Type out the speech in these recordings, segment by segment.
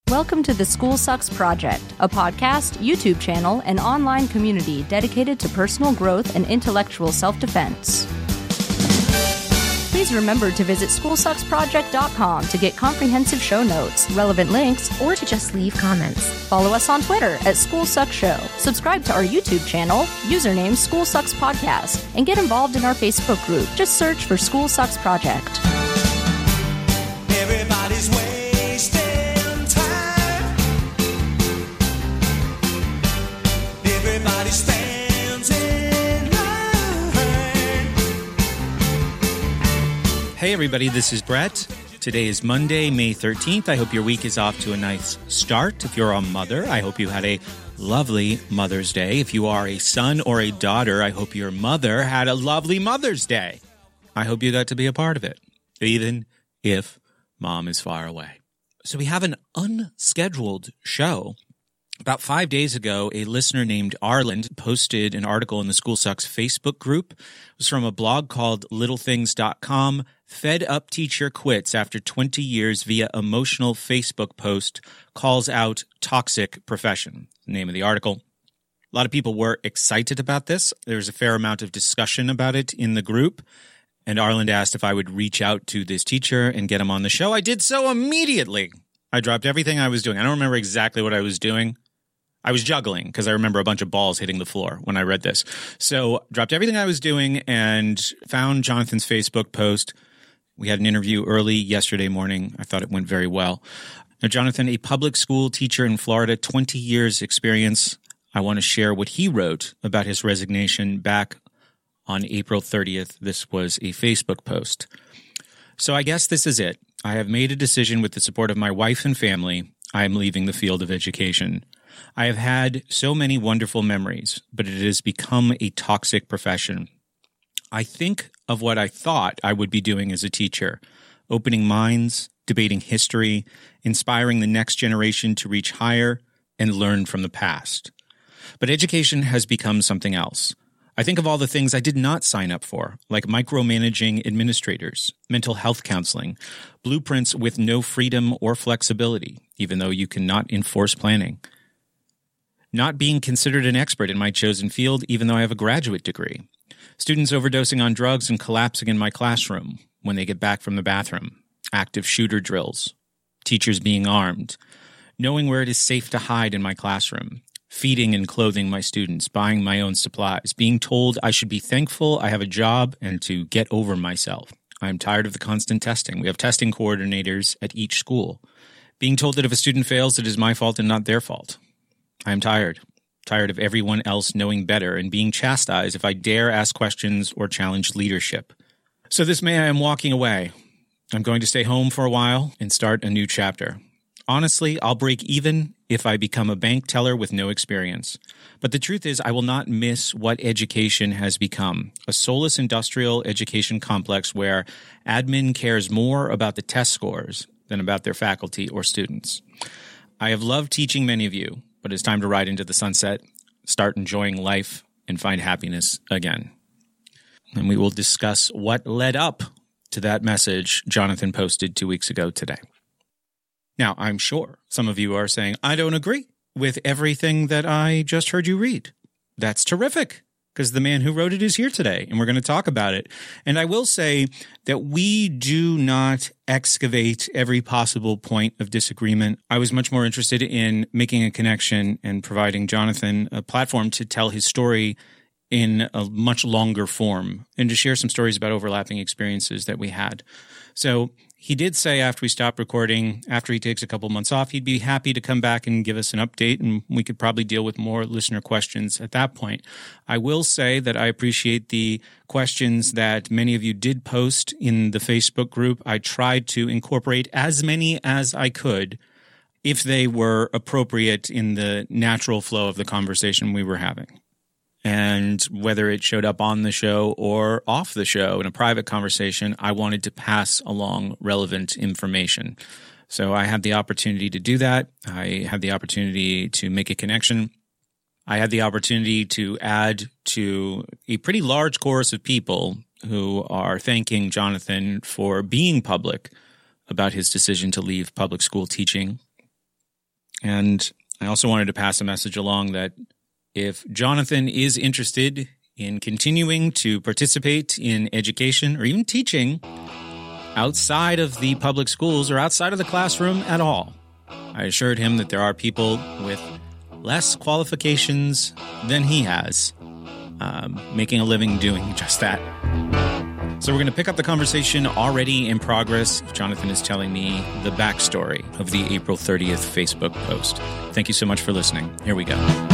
Welcome to the School Sucks Project, a podcast, YouTube channel, and online community dedicated to personal growth and intellectual self-defense. Please remember to visit SchoolSucksProject.com to get comprehensive show notes, relevant links, or to just leave comments. Follow us on Twitter at SchoolSucksShow. Subscribe to our YouTube channel, username School Sucks Podcast, and get involved in our Facebook group. Just search for School Sucks Project. Everybody's wasting time. Everybody stands in line. Hey everybody, this is Brett. Today is Monday, May 13th. I hope your week is off to a nice start. If you're a mother, I hope you had a lovely Mother's Day. If you are a son or a daughter, I hope your mother had a lovely Mother's Day. I hope you got to be a part of it, even if Mom is far away. So we have an unscheduled show. About 5 days ago, a listener named Arland posted an article in the School Sucks Facebook group. It was from a blog called littlethings.com. Fed up teacher quits after 20 years via emotional Facebook post, calls out toxic profession. The name of the article. A lot of people were excited about this. There was a fair amount of discussion about it in the group. And Arland asked if I would reach out to this teacher and get him on the show. I did so immediately. I dropped everything I was doing. I don't remember exactly what I was doing. I was juggling because I remember a bunch of balls hitting the floor when I read this. So dropped everything I was doing and found Jonathan's Facebook post. We had an interview early yesterday morning. I thought it went very well. Now, Jonathan, a public school teacher in Florida, 20 years experience. I want to share what he wrote about his resignation back on April 30th. This was a Facebook post. So I guess this is it. I have made a decision with the support of my wife and family. I am leaving the field of education. I have had so many wonderful memories, but it has become a toxic profession. I think of what I thought I would be doing as a teacher, opening minds, debating history, inspiring the next generation to reach higher and learn from the past. But education has become something else. I think of all the things I did not sign up for, like micromanaging administrators, mental health counseling, blueprints with no freedom or flexibility, even though you cannot enforce planning. Not being considered an expert in my chosen field, even though I have a graduate degree. Students overdosing on drugs and collapsing in my classroom when they get back from the bathroom. Active shooter drills. Teachers being armed. Knowing where it is safe to hide in my classroom. Feeding and clothing my students, buying my own supplies, being told I should be thankful I have a job and to get over myself. I am tired of the constant testing. We have testing coordinators at each school. Being told that if a student fails, it is my fault and not their fault. I am tired of everyone else knowing better and being chastised if I dare ask questions or challenge leadership. So this May I am walking away. I'm going to stay home for a while and start a new chapter. Honestly, I'll break even if I become a bank teller with no experience. But the truth is, I will not miss what education has become, a soulless industrial education complex where admin cares more about the test scores than about their faculty or students. I have loved teaching many of you, but it's time to ride into the sunset, start enjoying life, and find happiness again. And we will discuss what led up to that message Jonathan posted 2 weeks ago today. Now, I'm sure some of you are saying, I don't agree with everything that I just heard you read. That's terrific, because the man who wrote it is here today, and we're going to talk about it. And I will say that we do not excavate every possible point of disagreement. I was much more interested in making a connection and providing Jonathan a platform to tell his story in a much longer form and to share some stories about overlapping experiences that we had. So he did say after we stopped recording, after he takes a couple months off, he'd be happy to come back and give us an update, and we could probably deal with more listener questions at that point. I will say that I appreciate the questions that many of you did post in the Facebook group. I tried to incorporate as many as I could if they were appropriate in the natural flow of the conversation we were having. And whether it showed up on the show or off the show in a private conversation, I wanted to pass along relevant information. So I had the opportunity to do that. I had the opportunity to make a connection. I had the opportunity to add to a pretty large chorus of people who are thanking Jonathan for being public about his decision to leave public school teaching. And I also wanted to pass a message along that if Jonathan is interested in continuing to participate in education or even teaching outside of the public schools or outside of the classroom at all, I assured him that there are people with less qualifications than he has, making a living doing just that. So we're going to pick up the conversation already in progress. Jonathan is telling me the backstory of the April 30th Facebook post. Thank you so much for listening. Here we go.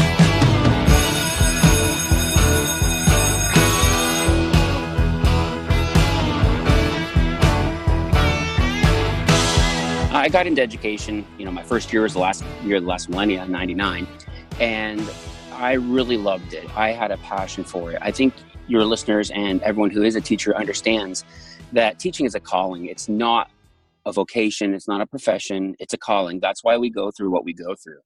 I got into education, my first year was the last year of the last millennia, 99, and I really loved it. I had a passion for it. I think your listeners and everyone who is a teacher understands that teaching is a calling. It's not a vocation. It's not a profession. It's a calling. That's why we go through what we go through,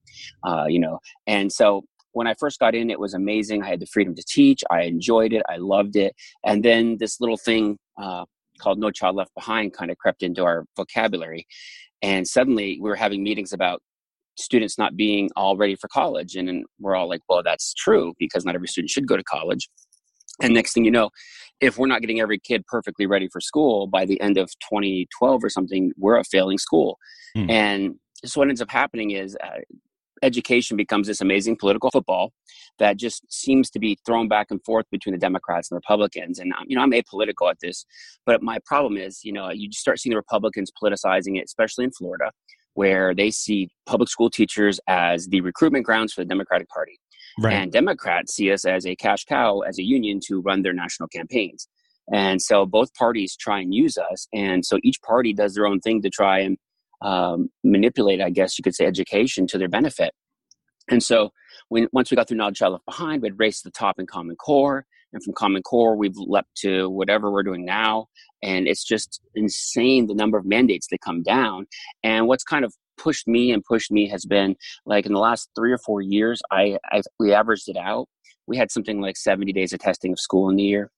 And so when I first got in, it was amazing. I had the freedom to teach. I enjoyed it. I loved it. And then this little thing called No Child Left Behind kind of crept into our vocabulary. And suddenly we were having meetings about students not being all ready for college. And then we're all like, well, that's true because not every student should go to college. And next thing you know, if we're not getting every kid perfectly ready for school by the end of 2012 or something, we're a failing school. And so what ends up happening is education becomes this amazing political football that just seems to be thrown back and forth between the Democrats and the Republicans. And, I'm apolitical at this, but my problem is, you just start seeing the Republicans politicizing it, especially in Florida, where they see public school teachers as the recruitment grounds for the Democratic Party. Right. And Democrats see us as a cash cow, as a union to run their national campaigns. And so both parties try and use us. And so each party does their own thing to try and manipulate, I guess you could say, education to their benefit. And so once we got through No Child Left Behind, we had raced to the top in Common Core. And from Common Core, we've leapt to whatever we're doing now. And it's just insane, the number of mandates that come down. And what's kind of pushed me has been like in the last 3 or 4 years, we averaged it out. We had something like 70 days of testing of school in the year.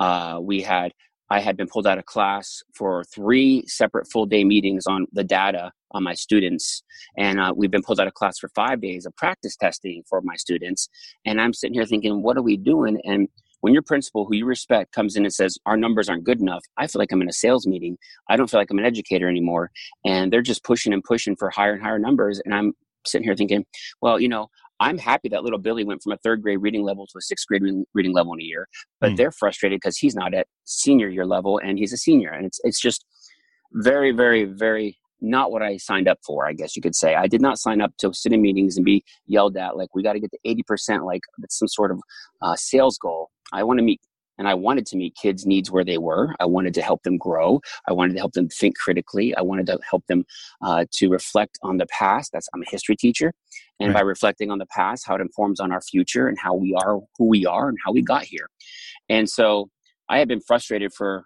I had been pulled out of class for 3 separate full day meetings on the data on my students. And we've been pulled out of class for 5 days of practice testing for my students. And I'm sitting here thinking, what are we doing? And when your principal, who you respect, comes in and says, our numbers aren't good enough, I feel like I'm in a sales meeting. I don't feel like I'm an educator anymore. And they're just pushing and pushing for higher and higher numbers. And I'm sitting here thinking, well, I'm happy that little Billy went from a 3rd grade reading level to a 6th grade reading level in a year, but they're frustrated because he's not at senior year level and he's a senior. And it's just very, very, very not what I signed up for, I guess you could say. I did not sign up to sit in meetings and be yelled at like, we got to get to 80%, like that's some sort of sales goal. I wanted to meet kids' needs where they were. I wanted to help them grow. I wanted to help them think critically. I wanted to help them to reflect on the past. I'm a history teacher. And right. By reflecting on the past, how it informs on our future and how we are who we are and how we got here. And so I had been frustrated for,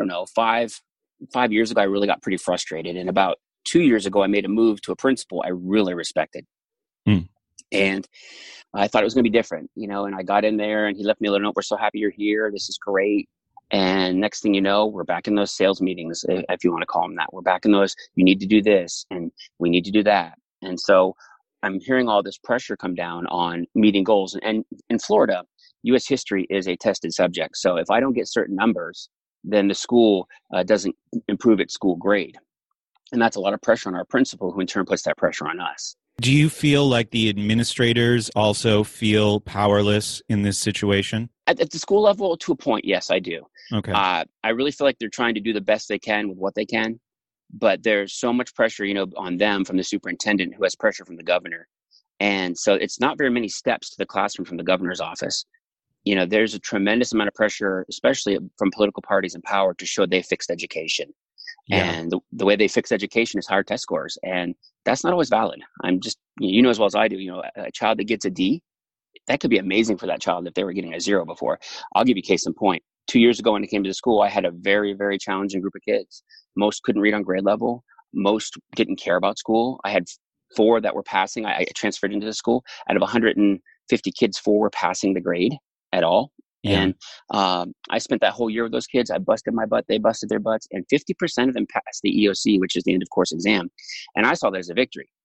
5 years ago, I really got pretty frustrated. And about 2 years ago, I made a move to a principal I really respected. And I thought it was going to be different, and I got in there and he left me a little note. We're so happy you're here. This is great. And next thing you know, we're back in those sales meetings, if you want to call them that. We're back in those, you need to do this and we need to do that. And so I'm hearing all this pressure come down on meeting goals. And in Florida, U.S. history is a tested subject. So if I don't get certain numbers, then the school doesn't improve its school grade. And that's a lot of pressure on our principal, who in turn puts that pressure on us. Do you feel like the administrators also feel powerless in this situation? At the school level, to a point, yes, I do. Okay. I really feel like they're trying to do the best they can with what they can, but there's so much pressure, on them from the superintendent, who has pressure from the governor. And so it's not very many steps to the classroom from the governor's office. There's a tremendous amount of pressure, especially from political parties in power, to show they fixed education. Yeah. And the way they fix education is higher test scores. And that's not always valid. I'm just, as well as I do, a child that gets a D, that could be amazing for that child if they were getting a 0 before. I'll give you case in point. 2 years ago when I came to the school, I had a very, very challenging group of kids. Most couldn't read on grade level. Most didn't care about school. I had 4 that were passing. I transferred into the school. Out of 150 kids, 4 were passing the grade at all. Yeah. And I spent that whole year with those kids. I busted my butt. They busted their butts. And 50% of them passed the EOC, which is the end of course exam. And I saw that as a victory.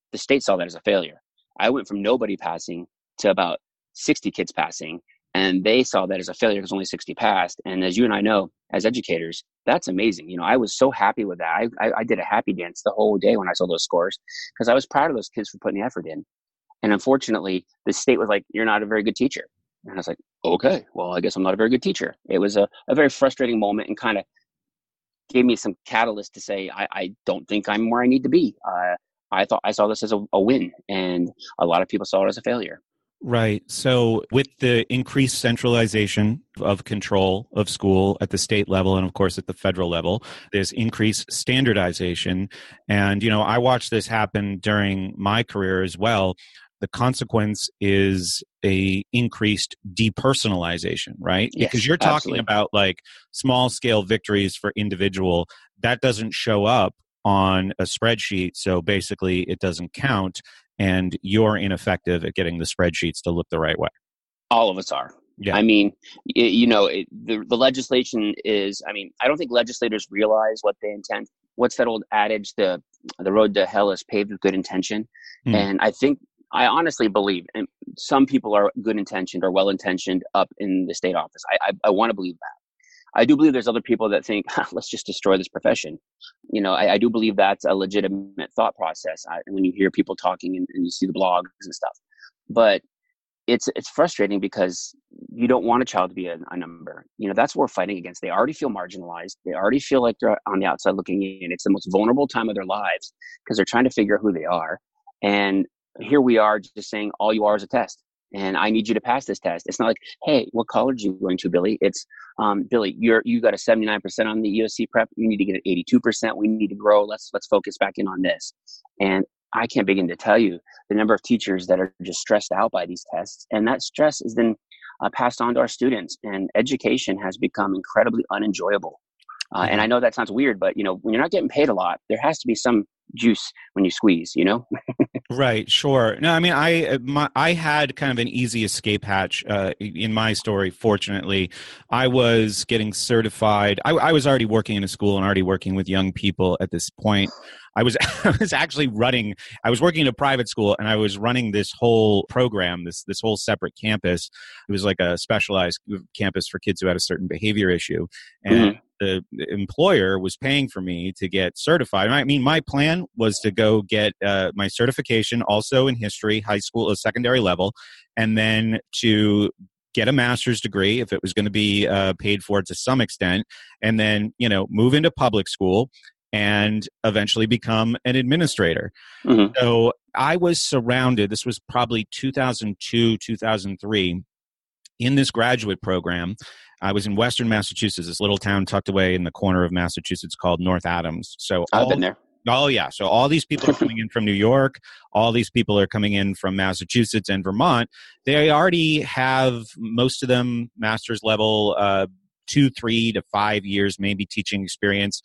the state saw that as a failure. I went from nobody passing to about 60 kids passing, and they saw that as a failure because only 60 passed. And as you and I know, as educators, that's amazing. You know, I was so happy with that. I did a happy dance the whole day when I saw those scores because I was proud of those kids for putting the effort in. And unfortunately, the state was like, "You're not a very good teacher." And I was like, "Okay, well, I guess I'm not a very good teacher." It was a very frustrating moment and kind of gave me some catalyst to say, I don't think I'm where I need to be. I thought I saw this as a win, and a lot of people saw it as a failure. Right. So with the increased centralization of control of school at the state level and of course at the federal level, there's increased standardization. And, you know, I watched this happen during my career as well. The consequence is a increased depersonalization, right? Yes, Because you're talking absolutely. about like small scale victories for individual. That doesn't show up on a spreadsheet. So basically it doesn't count. And you're ineffective at getting the spreadsheets to look the right way. All of us are. Yeah. I mean, the legislation is, I mean, I don't think legislators realize what they intend. What's that old adage? The road to hell is paved with good intention. Hmm. And I honestly believe, and some people are good intentioned or well intentioned up in the state office. I want to believe that. I do believe there's other people that think, let's just destroy this profession. You know, I do believe that's a legitimate thought process when you hear people talking and you see the blogs and stuff. But it's frustrating because you don't want a child to be a number. You know, that's what we're fighting against. They already feel marginalized. They already feel like they're on the outside looking in. It's the most vulnerable time of their lives because they're trying to figure out who they are. And here we are just saying, all you are is a test. And I need you to pass this test. It's not like, hey, what college are you going to, Billy? It's, Billy, you got a 79% on the USC prep. You need to get an 82%. We need to grow. Let's focus back in on this. And I can't begin to tell you the number of teachers that are just stressed out by these tests. And that stress is then passed on to our students. And education has become incredibly unenjoyable. And I know that sounds weird, but, you know, when you're not getting paid a lot, there has to be some juice when you squeeze, you know? Right, sure. No, I mean, I had kind of an easy escape hatch in my story. Fortunately, I was getting certified. I was already working in a school and already working with young people at this point. I was actually running. I was working in a private school and I was running this whole program, this whole separate campus. It was like a specialized campus for kids who had a certain behavior issue, and the employer was paying for me to get certified. I mean, my plan was to go get my certification also in history, high school, secondary level, and then to get a master's degree if it was going to be paid for to some extent, and then, you know, move into public school and eventually become an administrator. Mm-hmm. So I was surrounded, this was probably 2002, 2003, in this graduate program. I was in Western Massachusetts, this little town tucked away in the corner of Massachusetts called North Adams. So I've been there. Oh, yeah. So all these people are coming in from New York. All these people are coming in from Massachusetts and Vermont. They already have, most of them, master's level, 2, 3 to 5 years, maybe teaching experience.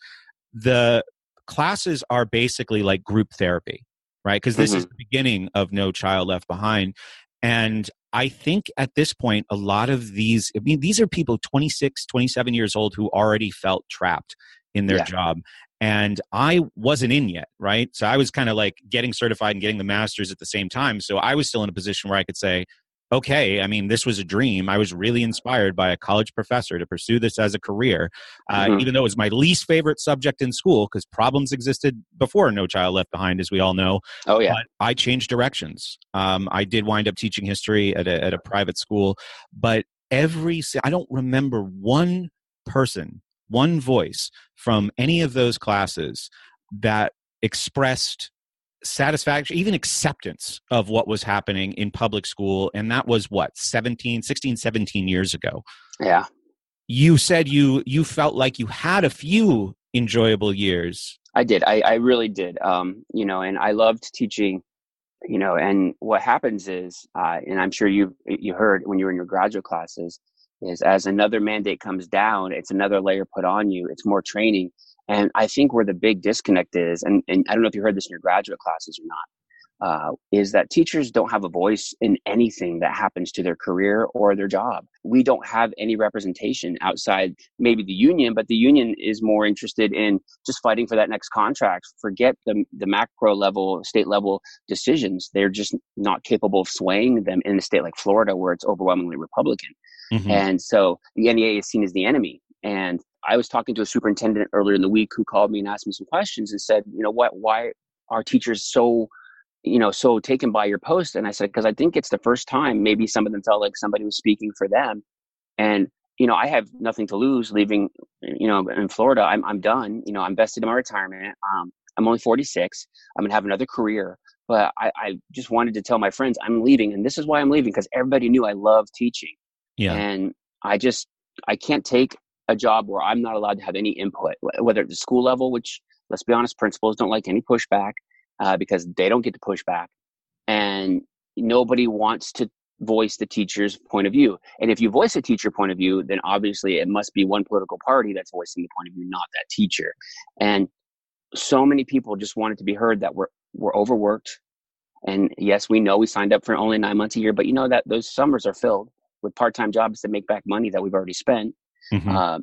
The classes are basically like group therapy, right? Because this is the beginning of No Child Left Behind. And I think at this point, a lot of these, I mean, these are people 26, 27 years old who already felt trapped in their job. And I wasn't in yet, right? So I was kind of like getting certified and getting the master's at the same time. So I was still in a position where I could say, okay, I mean, this was a dream. I was really inspired by a college professor to pursue this as a career, even though it was my least favorite subject in school because problems existed before No Child Left Behind, as we all know. Oh, yeah. But I changed directions. I did wind up teaching history at a private school, but I don't remember one person, one voice from any of those classes that expressed satisfaction, even acceptance of what was happening in public school. And that was what, 16, 17 years ago. Yeah. You said you felt like you had a few enjoyable years. I did. I really did. You know, and I loved teaching, you know, and what happens is, and I'm sure you heard when you were in your graduate classes, is as another mandate comes down, it's another layer put on you. It's more training. And I think where the big disconnect is, and I don't know if you heard this in your graduate classes or is that teachers don't have a voice in anything that happens to their career or their job. We don't have any representation outside maybe the union, but the union is more interested in just fighting for that next contract. Forget the macro level, state level decisions. They're just not capable of swaying them in a state like Florida, where it's overwhelmingly Republican. Mm-hmm. And so the NEA is seen as the enemy. And I was talking to a superintendent earlier in the week who called me and asked me some questions and said, you know what, why are teachers so taken by your post? And I said, because I think it's the first time maybe some of them felt like somebody was speaking for them. And, I have nothing to lose leaving, in Florida. I'm done. I'm vested in my retirement. I'm only 46. I'm going to have another career. But I just wanted to tell my friends I'm leaving. And this is why I'm leaving, because everybody knew I love teaching. Yeah. And I can't take a job where I'm not allowed to have any input, whether at the school level, which, let's be honest, principals don't like any pushback because they don't get to push back. And nobody wants to voice the teacher's point of view. And if you voice a teacher point of view, then obviously it must be one political party that's voicing the point of view, not that teacher. And so many people just wanted to be heard that we're overworked. And yes, we know we signed up for only 9 months a year, but that those summers are filled with part-time jobs that make back money that we've already spent. Mm-hmm.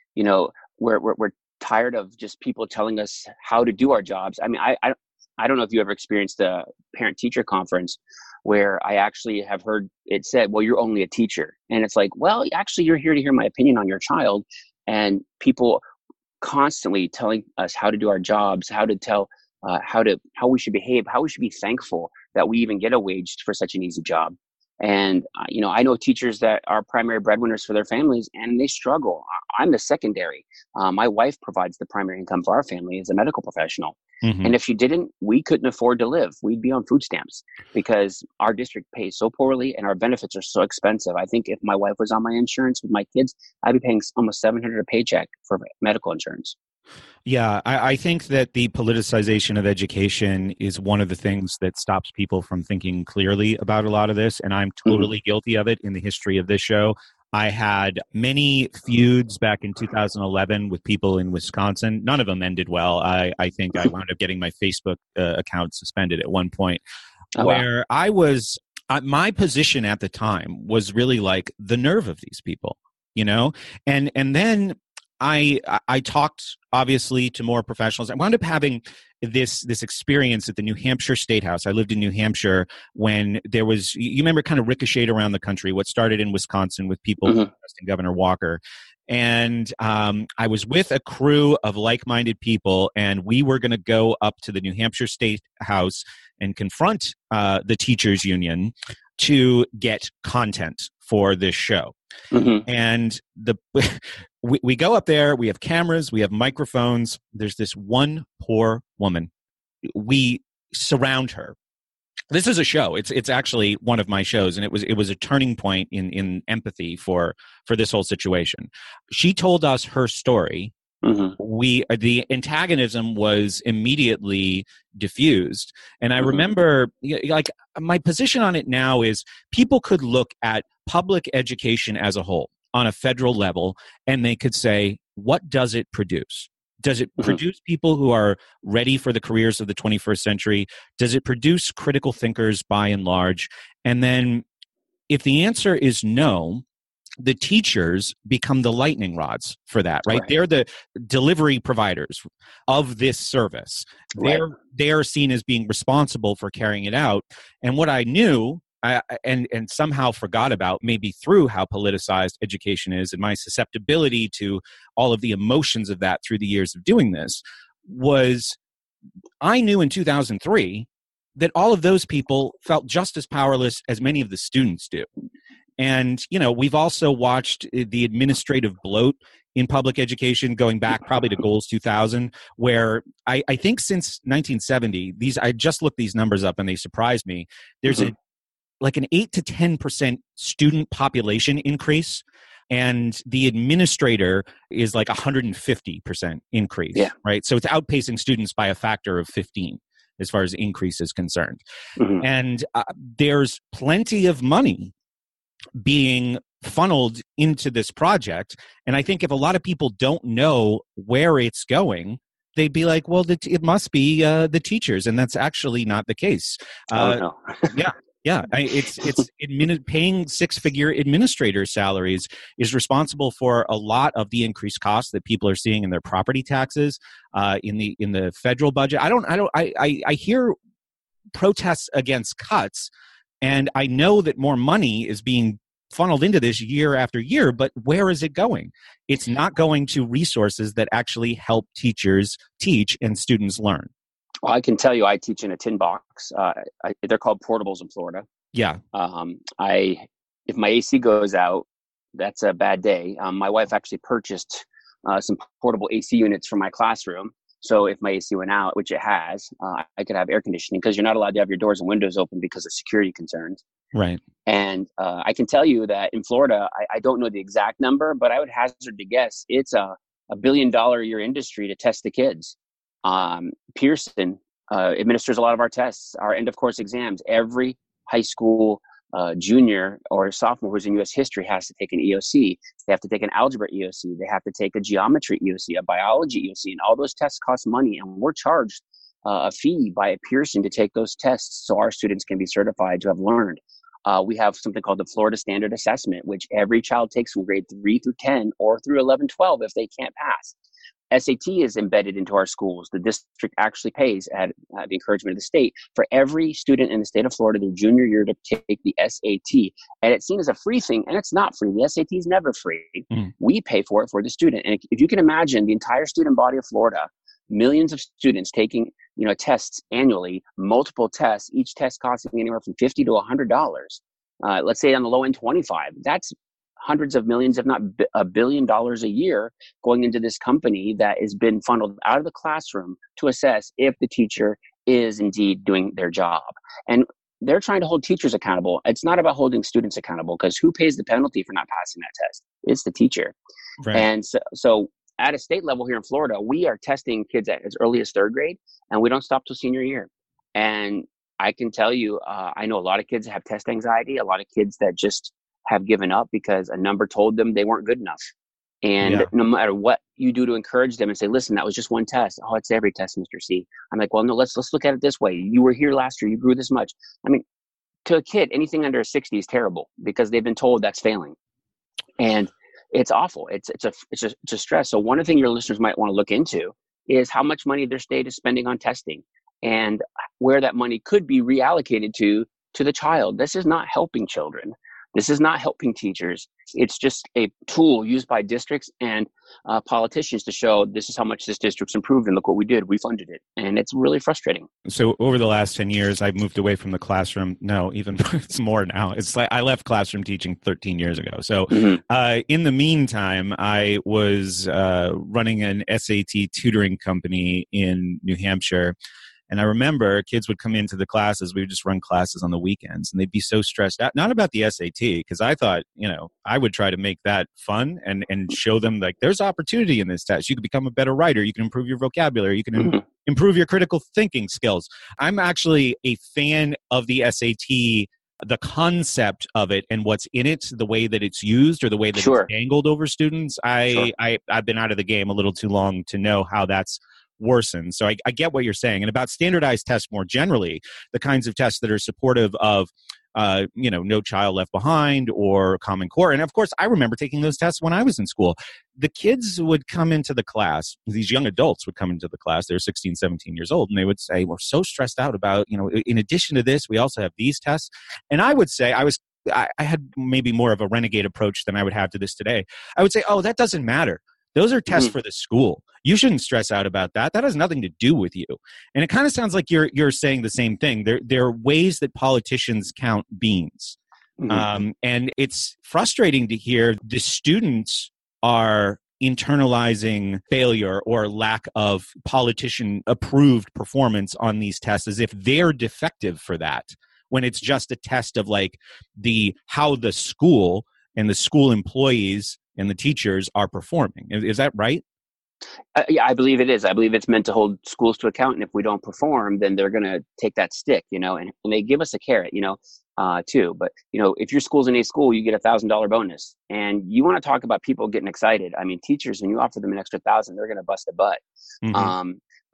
We're tired of just people telling us how to do our jobs. I mean, I don't know if you ever experienced a parent-teacher conference where I actually have heard it said, well, you're only a teacher. And it's like, well, actually, you're here to hear my opinion on your child. And people constantly telling us how to do our jobs, how to tell, how we should behave, how we should be thankful that we even get a wage for such an easy job. And, I know teachers that are primary breadwinners for their families and they struggle. I'm the secondary. My wife provides the primary income for our family as a medical professional. Mm-hmm. And if she didn't, we couldn't afford to live. We'd be on food stamps because our district pays so poorly and our benefits are so expensive. I think if my wife was on my insurance with my kids, I'd be paying almost $700 a paycheck for medical insurance. Yeah, I think that the politicization of education is one of the things that stops people from thinking clearly about a lot of this. And I'm totally guilty of it in the history of this show. I had many feuds back in 2011 with people in Wisconsin. None of them ended well. I think I wound up getting my Facebook account suspended at one point, where I was, my position at the time was really like the nerve of these people, and then I talked obviously to more professionals. I wound up having this experience at the New Hampshire State House. I lived in New Hampshire when there was, you remember, kind of ricocheted around the country, what started in Wisconsin with people protesting Governor Walker. And I was with a crew of like-minded people, and we were going to go up to the New Hampshire State House and confront the teachers union to get content for this show. Mm-hmm. And we go up there, we have cameras, we have microphones. There's this one poor woman. We surround her. This is a show. It's actually one of my shows, and it was a turning point in empathy for this whole situation. She told us her story. Mm-hmm. The antagonism was immediately diffused. And I remember, like, my position on it now is people could look at public education as a whole on a federal level, and they could say, what does it produce? Does it produce people who are ready for the careers of the 21st century? Does it produce critical thinkers by and large? And then if the answer is no, the teachers become the lightning rods for that, right? They're the delivery providers of this service. They are seen as being responsible for carrying it out. And what I knew, and somehow forgot about, maybe through how politicized education is and my susceptibility to all of the emotions of that through the years of doing this, was I knew in 2003 that all of those people felt just as powerless as many of the students do. And, we've also watched the administrative bloat in public education going back probably to Goals 2000, where I think since 1970, I just looked these numbers up and they surprised me. There's an 8 to 10% student population increase, and the administrator is like 150% increase, right? So it's outpacing students by a factor of 15 as far as increase is concerned. And there's plenty of money being funneled into this project. And I think if a lot of people don't know where it's going, they'd be like, well, it must be the teachers. And that's actually not the case. Oh, no. Yeah. Yeah, paying six-figure administrator salaries is responsible for a lot of the increased costs that people are seeing in their property taxes, in the federal budget. I hear protests against cuts, and I know that more money is being funneled into this year after year, but where is it going? It's not going to resources that actually help teachers teach and students learn. Well, I can tell you, I teach in a tin box. They're called portables in Florida. Yeah. If my AC goes out, that's a bad day. My wife actually purchased some portable AC units for my classroom. So if my AC went out, which it has, I could have air conditioning, because you're not allowed to have your doors and windows open because of security concerns. Right. And I can tell you that in Florida, I don't know the exact number, but I would hazard to guess it's a $1 billion a year industry to test the kids. Pearson administers a lot of our tests, our end of course exams. Every high school junior or sophomore who's in U.S. history has to take an EOC. They have to take an algebra EOC. They have to take a geometry EOC, a biology EOC, and all those tests cost money. And we're charged a fee by Pearson to take those tests so our students can be certified to have learned. We have something called the Florida Standard Assessment, which every child takes from grade 3 through 10 or through 11, 12 if they can't pass. SAT is embedded into our schools. The district actually pays, at the encouragement of the state, for every student in the state of Florida their junior year to take the SAT. And it's seen as a free thing, and it's not free. The SAT is never free. We pay for it for the student. And if you can imagine the entire student body of Florida, millions of students taking tests annually, multiple tests, each test costing anywhere from $50 to $100. Let's say on the low end, 25. That's hundreds of millions, if not $1 billion a year, going into this company that has been funneled out of the classroom to assess if the teacher is indeed doing their job. And they're trying to hold teachers accountable. It's not about holding students accountable, because who pays the penalty for not passing that test? It's the teacher. Right. And so at a state level here in Florida, we are testing kids at as early as third grade, and we don't stop till senior year. And I can tell you, I know a lot of kids have test anxiety, a lot of kids that just have given up because a number told them they weren't good enough. And no matter what you do to encourage them and say, listen, that was just one test. Oh, it's every test, Mr. C. I'm like, well, no, let's look at it this way. You were here last year. You grew this much. I mean, to a kid, anything under a 60 is terrible, because they've been told that's failing. And it's awful. It's a stress. So one of the things your listeners might want to look into is how much money their state is spending on testing, and where that money could be reallocated to the child. This is not helping children. This is not helping teachers. It's just a tool used by districts and politicians to show this is how much this district's improved, and look what we did. We funded it. And it's really frustrating. So over the last 10 years, I've moved away from the classroom. No, even it's more now. It's like I left classroom teaching 13 years ago. So in the meantime, I was running an SAT tutoring company in New Hampshire. And I remember kids would come into the classes. We would just run classes on the weekends, and they'd be so stressed out, not about the SAT, because I thought, I would try to make that fun and show them, like, there's opportunity in this test. You can become a better writer. You can improve your vocabulary. You can improve your critical thinking skills. I'm actually a fan of the SAT, the concept of it and what's in it, the way that it's used or the way that it's angled over students. I've been out of the game a little too long to know how that's worsen. So I get what you're saying. And about standardized tests more generally, the kinds of tests that are supportive of, No Child Left Behind or Common Core. And of course, I remember taking those tests when I was in school. The kids would come into the class, these young adults would come into the class, they're 16, 17 years old, and they would say, we're so stressed out about, in addition to this, we also have these tests. And I would say, I had maybe more of a renegade approach than I would have to this today. I would say, oh, that doesn't matter. Those are tests for the school. You shouldn't stress out about that. That has nothing to do with you. And it kind of sounds like you're saying the same thing. There are ways that politicians count beans. And it's frustrating to hear the students are internalizing failure or lack of politician-approved performance on these tests as if they're defective for that, when it's just a test of like how the school and the school employees and the teachers are performing. Is that right? Yeah, I believe it is. I believe it's meant to hold schools to account. And if we don't perform, then they're going to take that stick, and they give us a carrot, too. But, if your school's an A school, you get $1,000 bonus. And you want to talk about people getting excited. I mean, teachers, when you offer them an extra $1,000, they're going to bust a butt.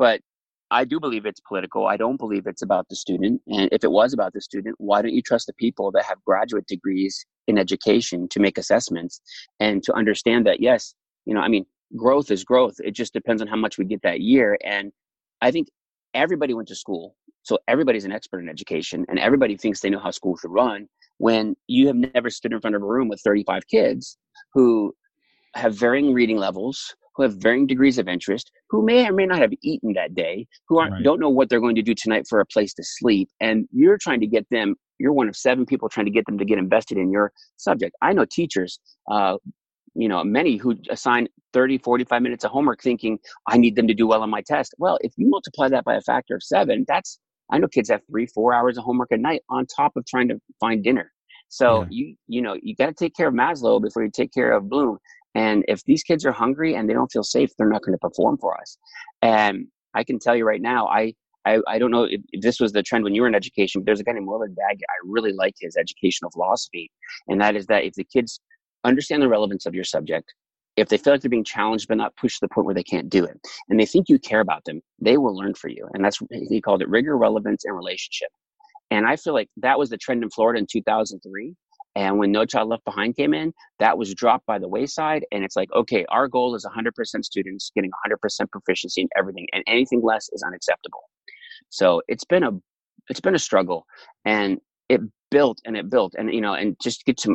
But I do believe it's political. I don't believe it's about the student. And if it was about the student, why don't you trust the people that have graduate degrees in education to make assessments and to understand that, yes, I mean, growth is growth. It just depends on how much we get that year. And I think everybody went to school. So everybody's an expert in education and everybody thinks they know how school should run when you have never stood in front of a room with 35 kids who have varying reading levels, who have varying degrees of interest, who may or may not have eaten that day, who don't know what they're going to do tonight for a place to sleep. And you're trying to get them, you're one of 7 people trying to get them to get invested in your subject. I know teachers, many who assign 30, 45 minutes of homework thinking, I need them to do well on my test. Well, if you multiply that by a factor of 7, I know kids have 3-4 hours of homework a night on top of trying to find dinner. So you got to take care of Maslow before you take care of Bloom. And if these kids are hungry and they don't feel safe, they're not going to perform for us. And I can tell you right now, I don't know if this was the trend when you were in education, but there's a guy named Willard Daggett. I really like his educational philosophy. And that is that if the kids understand the relevance of your subject, if they feel like they're being challenged but not pushed to the point where they can't do it, and they think you care about them, they will learn for you. And he called it rigor, relevance, and relationship. And I feel like that was the trend in Florida in 2003. And when No Child Left Behind came in, that was dropped by the wayside. And it's like, okay, our goal is 100% students getting 100% proficiency in everything, and anything less is unacceptable. So it's been a struggle, and it built. And just to get to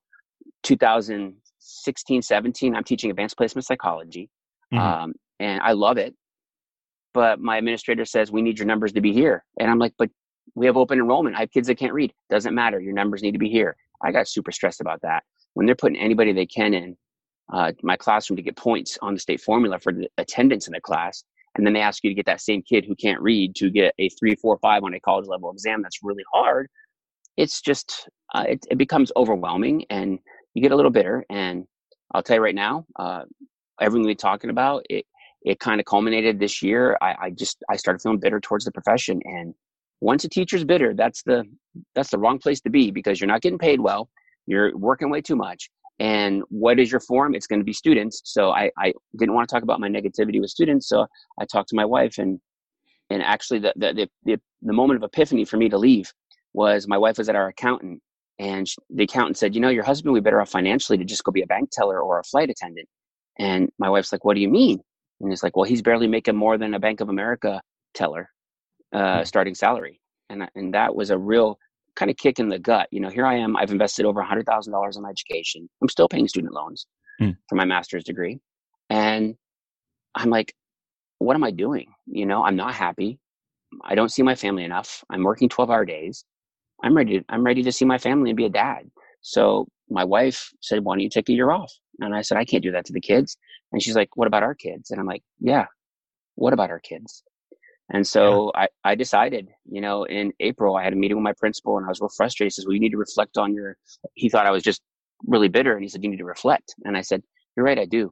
2016, 17, I'm teaching advanced placement psychology, and I love it. But my administrator says we need your numbers to be here, and I'm like, but we have open enrollment. I have kids that can't read. Doesn't matter. Your numbers need to be here. I got super stressed about that. When they're putting anybody they can in my classroom to get points on the state formula for the attendance in the class, and then they ask you to get that same kid who can't read to get a 3, 4, 5 on a college level exam that's really hard, it's just, it becomes overwhelming and you get a little bitter. And I'll tell you right now, everything we're talking about, it kind of culminated this year. I started feeling bitter towards the profession. And once a teacher's bitter, that's the wrong place to be, because you're not getting paid well. You're working way too much. And what is your form? It's going to be students. So I didn't want to talk about my negativity with students. So I talked to my wife, and actually the moment of epiphany for me to leave was my wife was at our accountant, and the accountant said, your husband would be better off financially to just go be a bank teller or a flight attendant. And my wife's like, what do you mean? And it's like, well, he's barely making more than a Bank of America teller starting salary. And that was a real kind of kick in the gut. Here I am, I've invested over $100,000 in my education. I'm still paying student loans for my master's degree. And I'm like, what am I doing? I'm not happy. I don't see my family enough. I'm working 12-hour days. I'm ready to see my family and be a dad. So my wife said, why don't you take a year off? And I said, I can't do that to the kids. And she's like, what about our kids? And I'm like, yeah, what about our kids? And so I decided, in April, I had a meeting with my principal, and I was real frustrated. He says, well, you need to reflect on he thought I was just really bitter. And he said, you need to reflect. And I said, you're right, I do.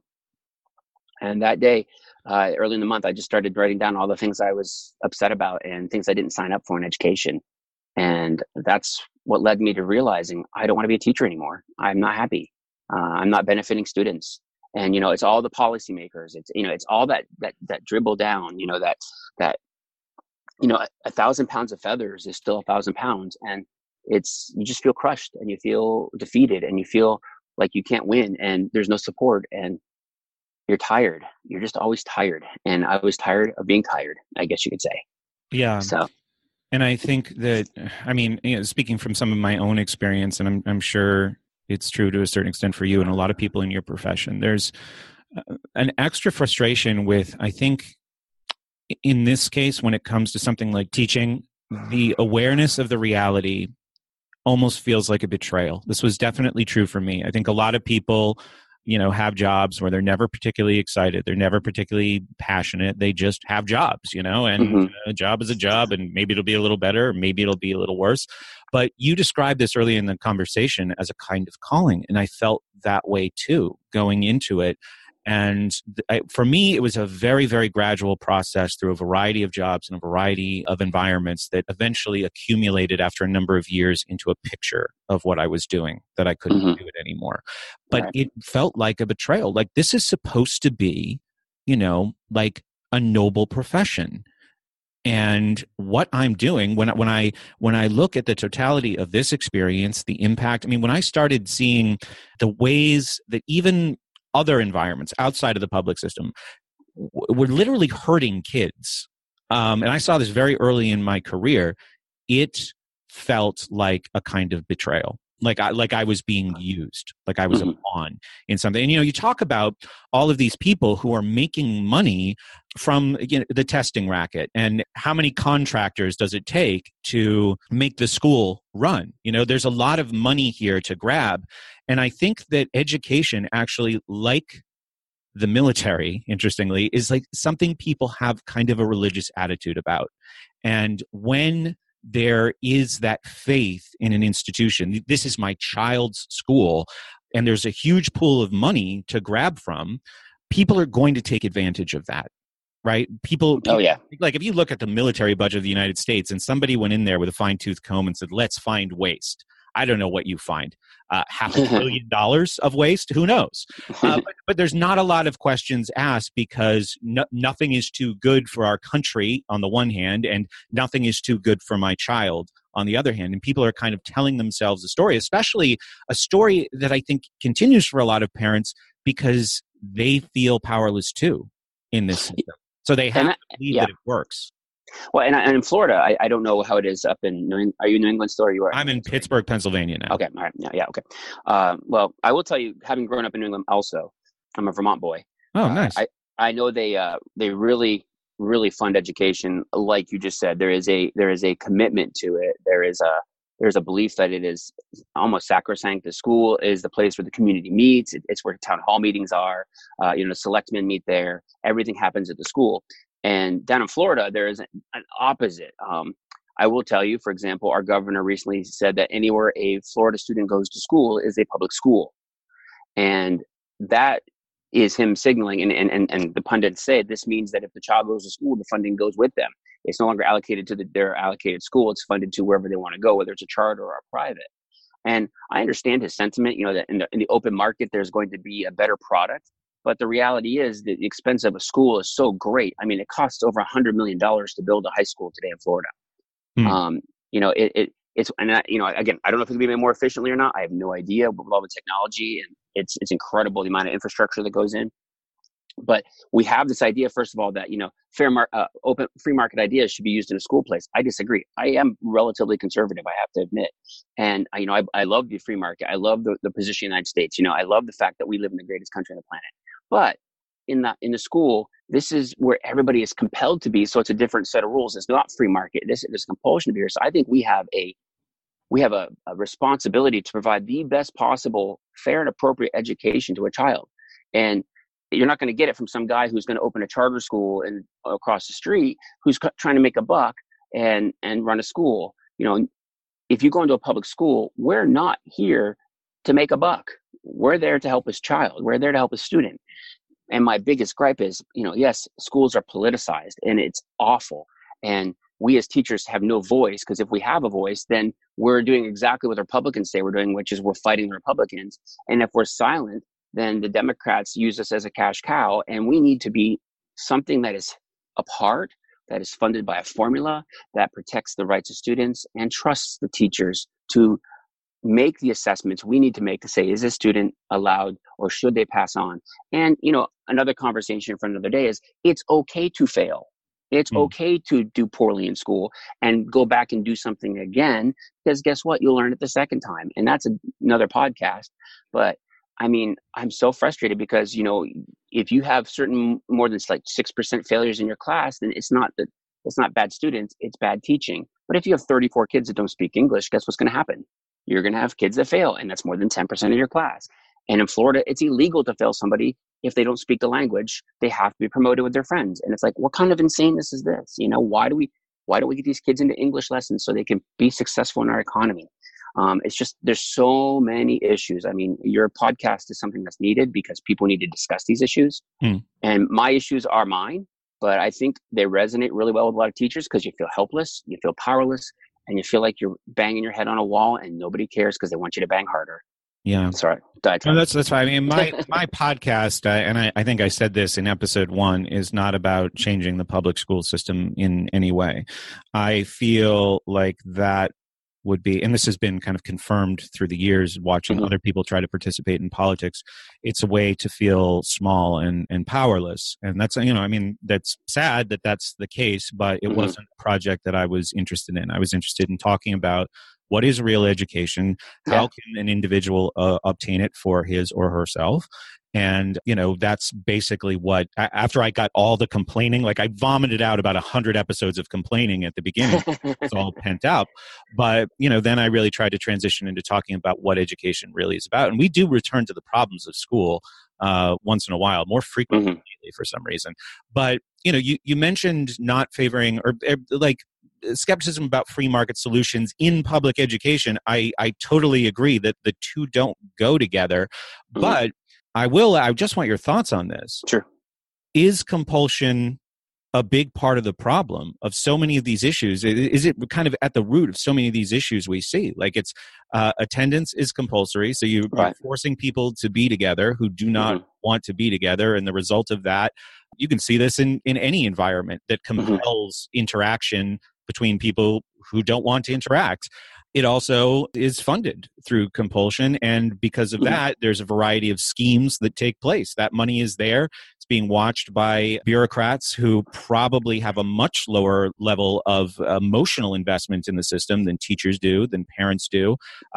And that day, early in the month, I just started writing down all the things I was upset about and things I didn't sign up for in education. And that's what led me to realizing I don't want to be a teacher anymore. I'm not happy. I'm not benefiting students. And, it's all the policymakers. It's all that dribble down, that 1,000 pounds of feathers is still 1,000 pounds. And you just feel crushed, and you feel defeated, and you feel like you can't win, and there's no support, and you're tired. You're just always tired. And I was tired of being tired, I guess you could say. Yeah. So. And I think that, speaking from some of my own experience, and I'm sure it's true to a certain extent for you and a lot of people in your profession, there's an extra frustration with, I think, in this case, when it comes to something like teaching, the awareness of the reality almost feels like a betrayal. This was definitely true for me. I think a lot of people, have jobs where they're never particularly excited. They're never particularly passionate. They just have jobs, and a job is a job, and maybe it'll be a little better, maybe it'll be a little worse. But you described this early in the conversation as a kind of calling, and I felt that way too going into it. And for me, it was a very, very gradual process through a variety of jobs and a variety of environments that eventually accumulated after a number of years into a picture of what I was doing, that I couldn't do it anymore. But it felt like a betrayal. Like, this is supposed to be, like a noble profession. And what I'm doing when I look at the totality of this experience, the impact, I mean, when I started seeing the ways that even other environments outside of the public system were literally hurting kids, and I saw this very early in my career, it felt like a kind of betrayal. Like I was being used, like I was a pawn in something. And, you talk about all of these people who are making money from the testing racket, and how many contractors does it take to make the school run? There's a lot of money here to grab. And I think that education actually, like the military, interestingly, is like something people have kind of a religious attitude about. And when there is that faith in an institution, this is my child's school, and there's a huge pool of money to grab from, people are going to take advantage of that, right? People, like if you look at the military budget of the United States and somebody went in there with a fine-tooth comb and said, let's find waste, I don't know what you find. $500 billion of waste? Who knows? But there's not a lot of questions asked, because nothing is too good for our country on the one hand, and nothing is too good for my child on the other hand. And people are kind of telling themselves a story, especially a story that I think continues for a lot of parents, because they feel powerless too in this system. So they have to believe that it works. Well, and in Florida, I don't know how it is up in New England. Are you in New England still, or you are? I'm in Pittsburgh, Pennsylvania now. Okay. All right. Yeah. Okay. Well, I will tell you, having grown up in New England also, I'm a Vermont boy. Oh, nice. I know they really, really fund education. Like you just said, there is a commitment to it. There's a belief that it is almost sacrosanct. The school is the place where the community meets. It's where town hall meetings are. Selectmen meet there. Everything happens at the school. And down in Florida, there is an opposite. I will tell you, for example, our governor recently said that anywhere a Florida student goes to school is a public school. And that is him signaling, and the pundits say this means that if the child goes to school, the funding goes with them. It's no longer allocated to their allocated school. It's funded to wherever they want to go, whether it's a charter or a private. And I understand his sentiment, that in the open market, there's going to be a better product. But the reality is that the expense of a school is so great. I mean, it costs over $100 million to build a high school today in Florida. Again, I don't know if it can be made more efficiently or not. I have no idea. With all the technology, and it's incredible the amount of infrastructure that goes in. But we have this idea, first of all, that open free market ideas should be used in a school place. I disagree. I am relatively conservative, I have to admit, and I love the free market. I love the position of the United States. I love the fact that we live in the greatest country on the planet. But in the school, this is where everybody is compelled to be. So it's a different set of rules. It's not free market. There's compulsion to be here. So I think we have a responsibility to provide the best possible fair and appropriate education to a child. And you're not going to get it from some guy who's going to open a charter school across the street, who's trying to make a buck and run a school. If you go into a public school, we're not here to make a buck. We're there to help his child. We're there to help a student. And my biggest gripe is, yes, schools are politicized, and it's awful. And we as teachers have no voice, because if we have a voice, then we're doing exactly what the Republicans say we're doing, which is we're fighting the Republicans. And if we're silent, then the Democrats use us as a cash cow. And we need to be something that is apart, that is funded by a formula, that protects the rights of students and trusts the teachers to make the assessments we need to make to say, is this student allowed or should they pass on? And, another conversation for another day is it's okay to fail. It's okay to do poorly in school and go back and do something again, because guess what? You'll learn it the second time. And that's another podcast. But I mean, I'm so frustrated because, if you have more than 6% failures in your class, then it's not bad students, it's bad teaching. But if you have 34 kids that don't speak English, guess what's going to happen? You're going to have kids that fail, and that's more than 10% of your class. And in Florida, it's illegal to fail somebody if they don't speak the language. They have to be promoted with their friends. And it's like, what kind of insaneness is this? Why don't we get these kids into English lessons so they can be successful in our economy? It's just, there's so many issues. I mean, your podcast is something that's needed because people need to discuss these issues. And my issues are mine, but I think they resonate really well with a lot of teachers, because you feel helpless, you feel powerless, and you feel like you're banging your head on a wall and nobody cares because they want you to bang harder. Yeah. Sorry, died. No, that's fine. I mean, my podcast, and I think I said this in episode 1, is not about changing the public school system in any way. I feel like that would be, and this has been kind of confirmed through the years, watching Mhm. other people try to participate in politics. It's a way to feel small and powerless, and that's, I mean, that's sad that that's the case, but it Mhm. wasn't a project that I was interested in. I was interested in talking about what is real education, how Yeah. can an individual obtain it for his or herself. And, that's basically what, after I got all the complaining, like I vomited out about 100 episodes of complaining at the beginning. It's all pent up. But, then I really tried to transition into talking about what education really is about. And we do return to the problems of school once in a while, more frequently Mhm. for some reason. But, you mentioned not favoring or like skepticism about free market solutions in public education. I totally agree that the two don't go together. Mhm. But I just want your thoughts on this. Sure. Is compulsion a big part of the problem of so many of these issues? Is it kind of at the root of so many of these issues we see? Like it's attendance is compulsory, so you're Right. forcing people to be together who do not Mhm. want to be together, and the result of that, you can see this in any environment that compels interaction between people who don't want to interact. It also is funded through compulsion, and because of Mhm. that, there's a variety of schemes that take place. That money is there. It's being watched by bureaucrats who probably have a much lower level of emotional investment in the system than teachers do, than parents do.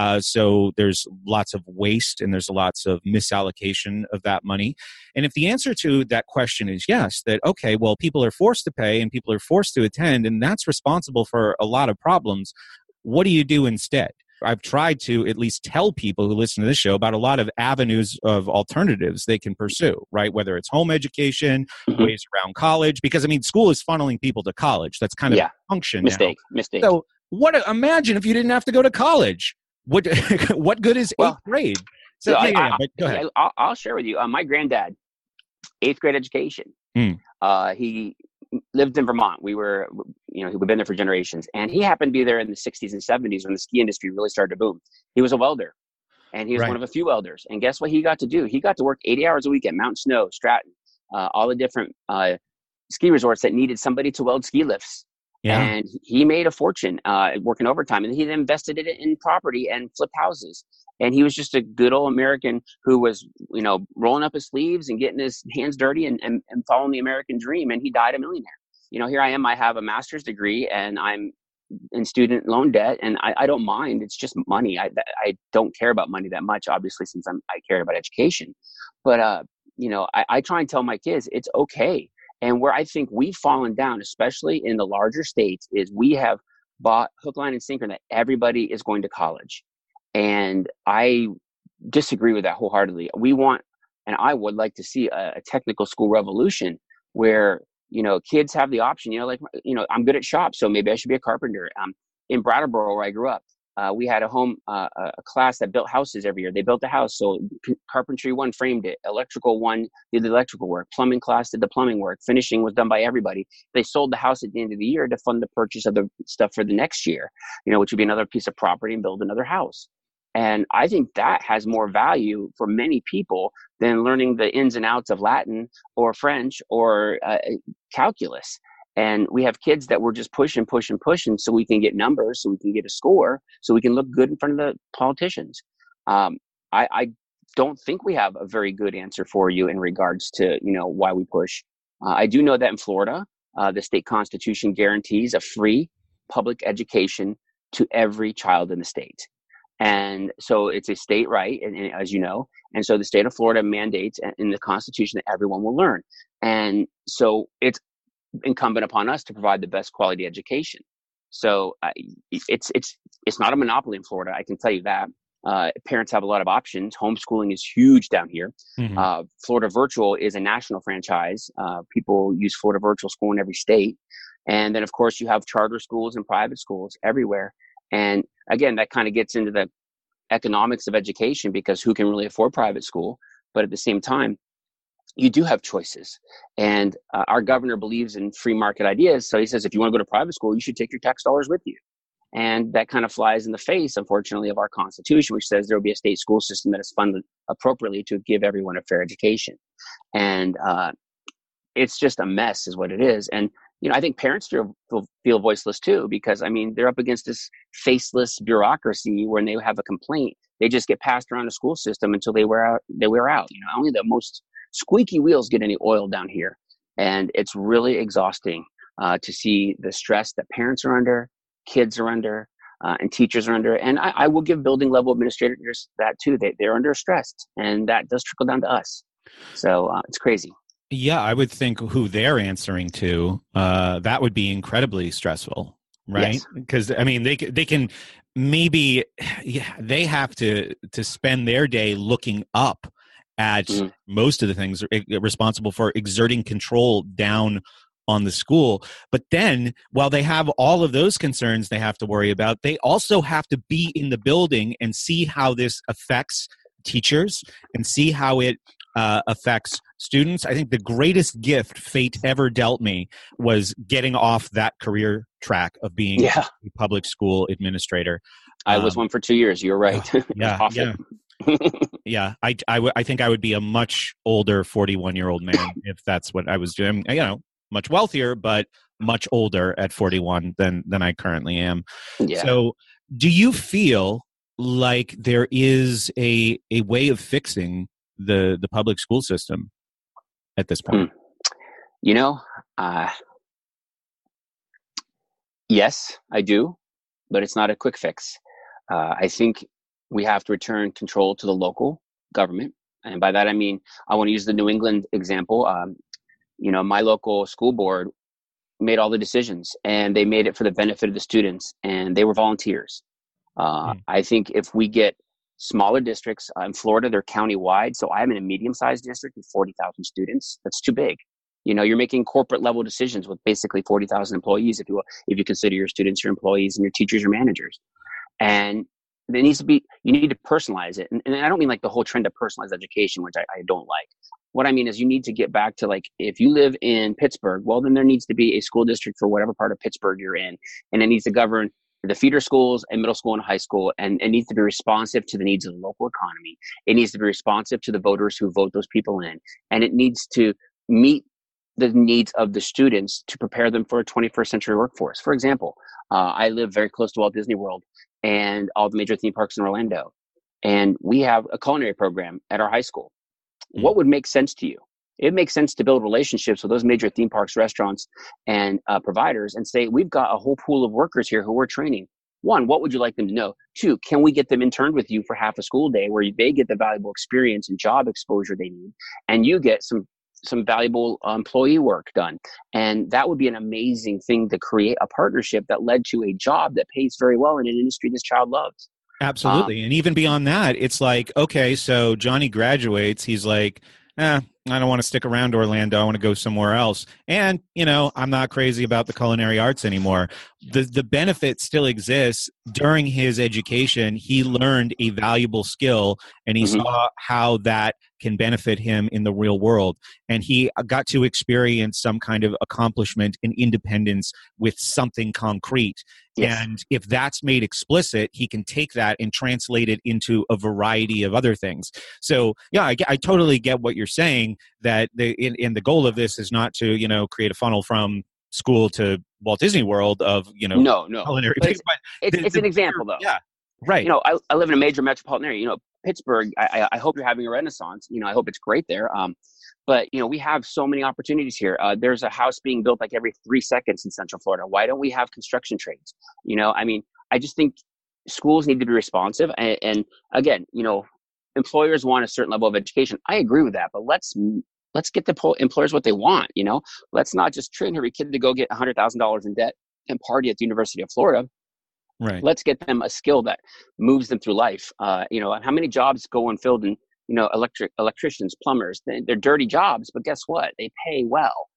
So there's lots of waste and there's lots of misallocation of that money. And if the answer to that question is yes, that, okay, well, people are forced to pay and people are forced to attend, and that's responsible for a lot of problems, what do you do instead? I've tried to at least tell people who listen to this show about a lot of avenues of alternatives they can pursue, right? Whether it's home education, Mhm. ways around college, because I mean, school is funneling people to college. That's kind of Yeah. the function Mistake. now. Mistake. So imagine if you didn't have to go to college. What, what good is Well, eighth grade? So So but go ahead. I'll share with you. My granddad, 8th grade education. Mm. He lived in Vermont. We've been there for generations, and he happened to be there in the 60s and 70s when the ski industry really started to boom. He was a welder, and he was Right. one of a few welders. And guess what he got to do? He got to work 80 hours a week at Mount Snow, Stratton, all the different ski resorts that needed somebody to weld ski lifts. Yeah. And he made a fortune working overtime, and he then invested it in property and flipped houses. And he was just a good old American who was, rolling up his sleeves and getting his hands dirty and following the American dream. And he died a millionaire. Here I am. I have a master's degree and I'm in student loan debt, and I don't mind. It's just money. I don't care about money that much, obviously, since I care about education. But I try and tell my kids it's okay. And where I think we've fallen down, especially in the larger states, is we have bought hook, line, and sinker that everybody is going to college. And I disagree with that wholeheartedly. We want, and I would like to see a technical school revolution where, kids have the option, I'm good at shop, so maybe I should be a carpenter. In Brattleboro, where I grew up, we had a class that built houses every year. They built a house. So carpentry one framed it, electrical one did the electrical work, plumbing class did the plumbing work, finishing was done by everybody. They sold the house at the end of the year to fund the purchase of the stuff for the next year, which would be another piece of property and build another house. And I think that has more value for many people than learning the ins and outs of Latin or French or calculus. And we have kids that we're just pushing so we can get numbers, so we can get a score, so we can look good in front of the politicians. I don't think we have a very good answer for you in regards to, why we push. I do know that in Florida, the state constitution guarantees a free public education to every child in the state. And so it's a state right, and as you know, and so the state of Florida mandates in the Constitution that everyone will learn. And so it's incumbent upon us to provide the best quality education. So it's not a monopoly in Florida, I can tell you that. Parents have a lot of options. Homeschooling is huge down here. Mm-hmm. Florida Virtual is a national franchise. People use Florida Virtual School in every state. And then, of course, you have charter schools and private schools everywhere. And again, that kind of gets into the economics of education, because who can really afford private school? But at the same time, you do have choices. And our governor believes in free market ideas. So he says, if you want to go to private school, you should take your tax dollars with you. And that kind of flies in the face, unfortunately, of our Constitution, which says there will be a state school system that is funded appropriately to give everyone a fair education. And it's just a mess is what it is. And, I think parents feel voiceless too, because they're up against this faceless bureaucracy. When they have a complaint, they just get passed around the school system until they wear out. Only the most squeaky wheels get any oil down here. And it's really exhausting to see the stress that parents are under, kids are under, and teachers are under. And I will give building level administrators that too. They're under stress, and that does trickle down to us. So it's crazy. Yeah, I would think who they're answering to, that would be incredibly stressful, right? Because yes. They can maybe they have to spend their day looking up at most of the things responsible for exerting control down on the school. But then while they have all of those concerns they have to worry about, they also have to be in the building and see how this affects teachers and see how it affects students. I think the greatest gift fate ever dealt me was getting off that career track of being a public school administrator. I was one for 2 years. You're right. I think I would be a much older 41-year-old man if that's what I was doing. Much wealthier, but much older at 41 than I currently am. Yeah. So do you feel like there is a way of fixing the public school system at this point? Yes, I do, but it's not a quick fix. I think we have to return control to the local government. And by that, I want to use the New England example. My local school board made all the decisions, and they made it for the benefit of the students, and they were volunteers. I think if we get smaller districts in Florida, they're county-wide. So I'm in a medium-sized district with 40,000 students. That's too big. You're making corporate level decisions with basically 40,000 employees, if you consider your students your employees and your teachers your managers. And there needs to be, you need to personalize it. And I don't mean like the whole trend of personalized education, which I don't like. What I mean is you need to get back to, like, if you live in Pittsburgh, well, then there needs to be a school district for whatever part of Pittsburgh you're in. And it needs to govern the feeder schools and middle school and high school. And it needs to be responsive to the needs of the local economy. It needs to be responsive to the voters who vote those people in. And it needs to meet the needs of the students to prepare them for a 21st century workforce. For example, I live very close to Walt Disney World and all the major theme parks in Orlando. And we have a culinary program at our high school. What would make sense to you? It makes sense to build relationships with those major theme parks, restaurants, and providers, and say, we've got a whole pool of workers here who we're training. One, what would you like them to know? Two, can we get them interned with you for half a school day where they get the valuable experience and job exposure they need, and you get some valuable employee work done? And that would be an amazing thing to create a partnership that led to a job that pays very well in an industry this child loves. Absolutely. And even beyond that, it's like, okay, so Johnny graduates. He's like, I don't want to stick around Orlando. I want to go somewhere else. And, I'm not crazy about the culinary arts anymore. The benefit still exists. During his education, he learned a valuable skill, and he saw how that can benefit him in the real world. And he got to experience some kind of accomplishment and independence with something concrete. Yes. And if that's made explicit, he can take that and translate it into a variety of other things. So, yeah, I totally get what you're saying, that the goal of this is not to, create a funnel from school to Walt Disney World of, no. culinary. But it's an example, though. Yeah, right. I live in a major metropolitan area. Pittsburgh, I hope you're having a renaissance. I hope it's great there. But, we have so many opportunities here. There's a house being built like every 3 seconds in Central Florida. Why don't we have construction trades? I just think schools need to be responsive. And again, employers want a certain level of education. I agree with that, but let's get the employers what they want. Let's not just train every kid to go get $100,000 in debt and party at the University of Florida. Right. Let's get them a skill that moves them through life. And how many jobs go unfilled in, electricians, plumbers? They're dirty jobs, but guess what? They pay well.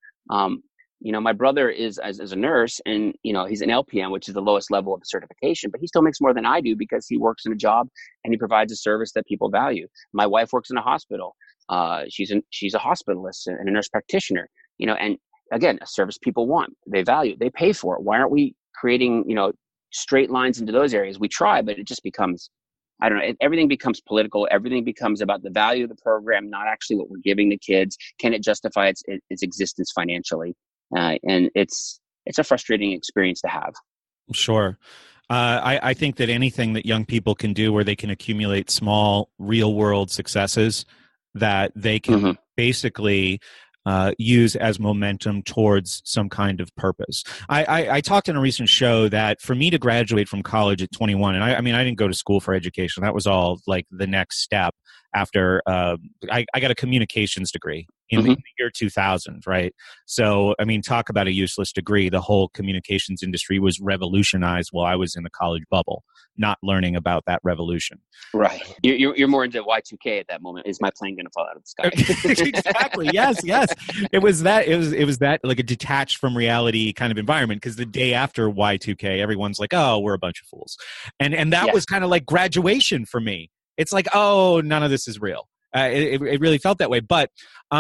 My brother is as a nurse, and, he's an LPN, which is the lowest level of certification, but he still makes more than I do because he works in a job and he provides a service that people value. My wife works in a hospital. She's a hospitalist and a nurse practitioner, and again, a service people want, they value, they pay for it. Why aren't we creating, straight lines into those areas. We try, but it just becomes, I don't know, everything becomes political. Everything becomes about the value of the program, not actually what we're giving the kids. Can it justify its existence financially? And it's a frustrating experience to have. Sure. I think that anything that young people can do where they can accumulate small real world successes that they can basically use as momentum towards some kind of purpose. I talked in a recent show that for me to graduate from college at 21, and I mean, I didn't go to school for education. That was all like the next step after I got a communications degree in the year 2000, right? So, I mean, talk about a useless degree. The whole communications industry was revolutionized while I was in the college bubble, not learning about that revolution. Right. You're more into Y2K at that moment. Is my plane going to fall out of the sky? Exactly. Yes. It was that like a detached from reality kind of environment, because the day after Y2K, everyone's like, oh, we're a bunch of fools. And that was kind of like graduation for me. It's like, oh, none of this is real. It really felt that way. But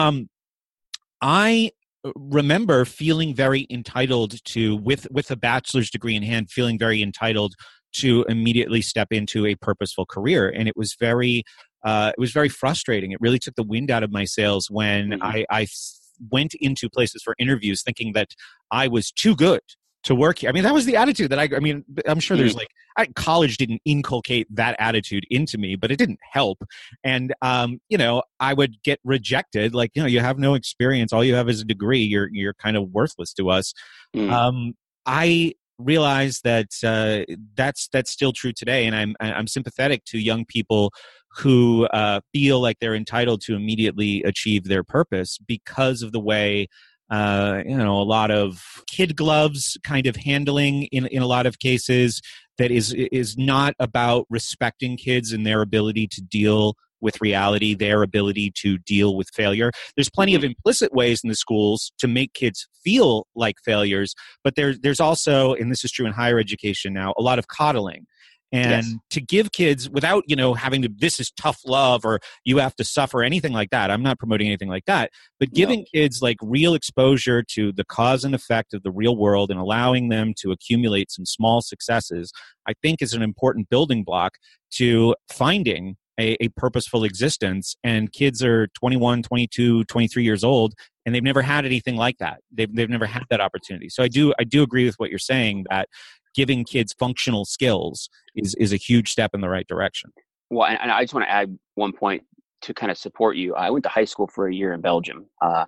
I remember feeling very entitled to, with a bachelor's degree in hand, feeling very entitled to immediately step into a purposeful career. And it was very frustrating. It really took the wind out of my sails when I went into places for interviews thinking that I was too good to work here. I mean, that was the attitude that I mean, I'm sure there's college didn't inculcate that attitude into me, but it didn't help. And, I would get rejected. Like, you have no experience. All you have is a degree. You're kind of worthless to us. I realize that that's still true today. And I'm sympathetic to young people who feel like they're entitled to immediately achieve their purpose because of the way a lot of kid gloves kind of handling in a lot of cases that is not about respecting kids and their ability to deal with reality, their ability to deal with failure. There's plenty of implicit ways in the schools to make kids feel like failures, but there's also, and this is true in higher education now, a lot of coddling. And to give kids, without, having to, this is tough love or you have to suffer, anything like that. I'm not promoting anything like that. But giving kids like real exposure to the cause and effect of the real world and allowing them to accumulate some small successes, I think is an important building block to finding a purposeful existence. And kids are 21, 22, 23 years old, and they've never had anything like that. They've never had that opportunity. So I do agree with what you're saying, that giving kids functional skills is a huge step in the right direction. Well, and I just want to add one point to kind of support you. I went to high school for a year in Belgium,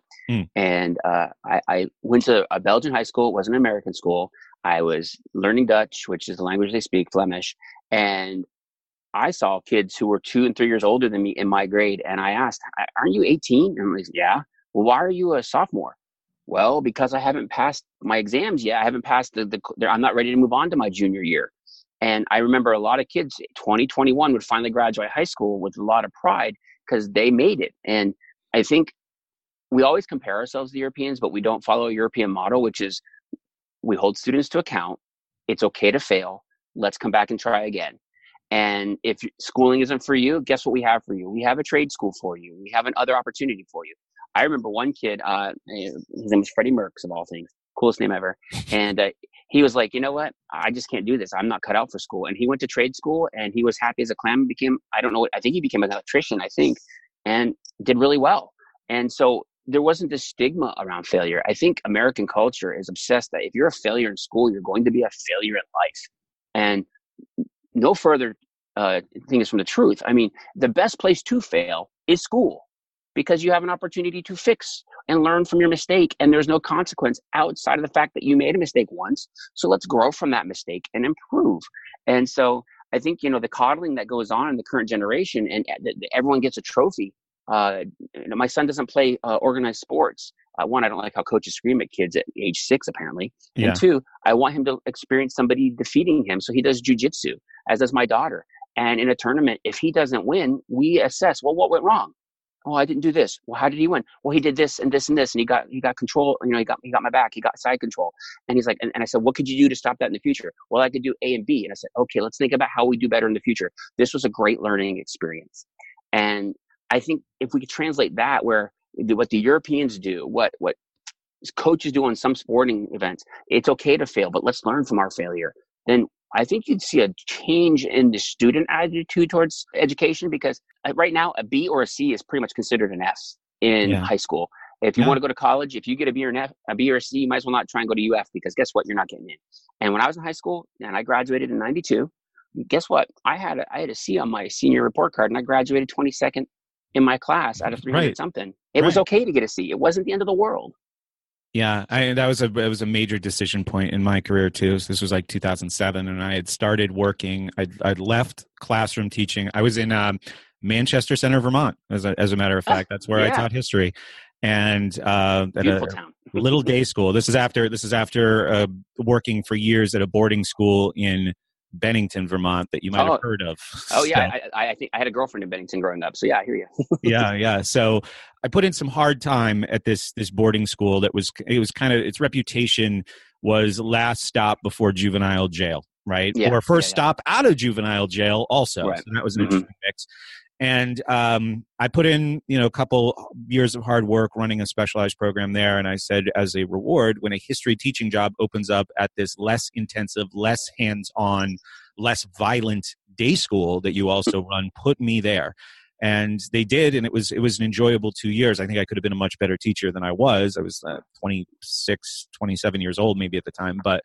and I went to a Belgian high school. It wasn't an American school. I was learning Dutch, which is the language they speak, Flemish, and I saw kids who were 2 and 3 years older than me in my grade, and I asked, "Aren't you 18?" And I'm like, "Yeah." "Well, why are you a sophomore?" "Well, because I haven't passed my exams yet. I haven't passed I'm not ready to move on to my junior year." And I remember a lot of kids, 2021, would finally graduate high school with a lot of pride because they made it. And I think we always compare ourselves to the Europeans, but we don't follow a European model, which is we hold students to account. It's okay to fail. Let's come back and try again. And if schooling isn't for you, guess what we have for you? We have a trade school for you. We have another opportunity for you. I remember one kid, his name was Freddie Merckx, of all things, coolest name ever. And he was like, "You know what? I just can't do this. I'm not cut out for school." And he went to trade school and he was happy as a clam. I think he became an electrician, and did really well. And so there wasn't this stigma around failure. I think American culture is obsessed that if you're a failure in school, you're going to be a failure in life. And no further thing is from the truth. I mean, the best place to fail is school, because you have an opportunity to fix and learn from your mistake, and there's no consequence outside of the fact that you made a mistake once. So let's grow from that mistake and improve. And so I think, the coddling that goes on in the current generation, and everyone gets a trophy. My son doesn't play organized sports. One, I don't like how coaches scream at kids at age 6, apparently. Yeah. And 2, I want him to experience somebody defeating him. So he does jujitsu, as does my daughter. And in a tournament, if he doesn't win, we assess, well, what went wrong? "Oh, I didn't do this." "Well, how did he win?" "Well, he did this and this and this, and he got control. He got my back. He got side control." And he's like, and I said, "What could you do to stop that in the future?" "Well, I could do A and B." And I said, "Okay, let's think about how we do better in the future." This was a great learning experience. And I think if we could translate that, where what the Europeans do, what coaches do on some sporting events, it's okay to fail, but let's learn from our failure. Then I think you'd see a change in the student attitude towards education, because right now a B or a C is pretty much considered an F in Yeah. high school. If you Yeah. want to go to college, if you get a B or a B or a C, you might as well not try and go to UF, because guess what? You're not getting in. And when I was in high school and I graduated in 92, guess what? I had a C on my senior report card, and I graduated 22nd in my class out of 300 Right. something. It was Right. okay to get a C. It wasn't the end of the world. Yeah, that was a major decision point in my career too. So this was like 2007, and I had started working. I'd left classroom teaching. I was in Manchester Center, Vermont, as a matter of fact. That's where I yeah. taught history, and at Beautiful a town. little day school. This is after working for years at a boarding school in Bennington, Vermont, that you might have heard of. Oh yeah, I think I had a girlfriend in Bennington growing up, so yeah, I hear you. Yeah. So I put in some hard time at this boarding school. It was kind of, its reputation was last stop before juvenile jail, right? Yeah, Or first yeah. stop out of juvenile jail, also. Right. So that was an interesting mix. And I put in, a couple years of hard work running a specialized program there. And I said, as a reward, when a history teaching job opens up at this less intensive, less hands-on, less violent day school that you also run, put me there. And they did, and it was an enjoyable 2 years. I think I could have been a much better teacher than I was. I was 26, 27 years old maybe at the time. But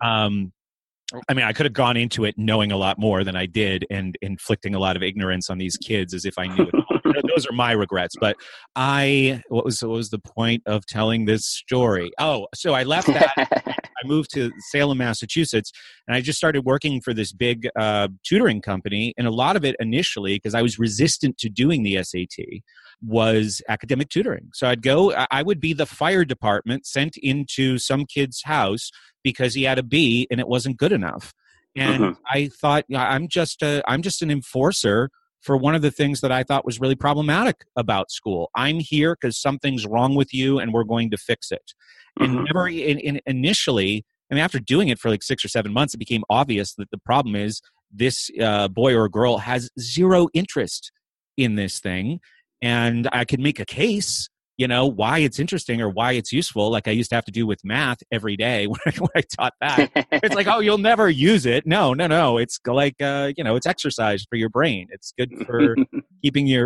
I mean, I could have gone into it knowing a lot more than I did, and inflicting a lot of ignorance on these kids as if I knew it all. Those are my regrets. But what was the point of telling this story? Oh, so I left that. I moved to Salem, Massachusetts, and I just started working for this big tutoring company. And a lot of it initially, because I was resistant to doing the SAT, was academic tutoring. So I would be the fire department sent into some kid's house because he had a B and it wasn't good enough. And I thought, I'm just an enforcer for one of the things that I thought was really problematic about school. I'm here because something's wrong with you and we're going to fix it. And never initially, I mean, after doing it for like 6 or 7 months, it became obvious that the problem is this boy or girl has zero interest in this thing. And I could make a case, why it's interesting or why it's useful, like I used to have to do with math every day when I taught that. It's like, oh, you'll never use it. No. It's like, it's exercise for your brain. It's good for keeping your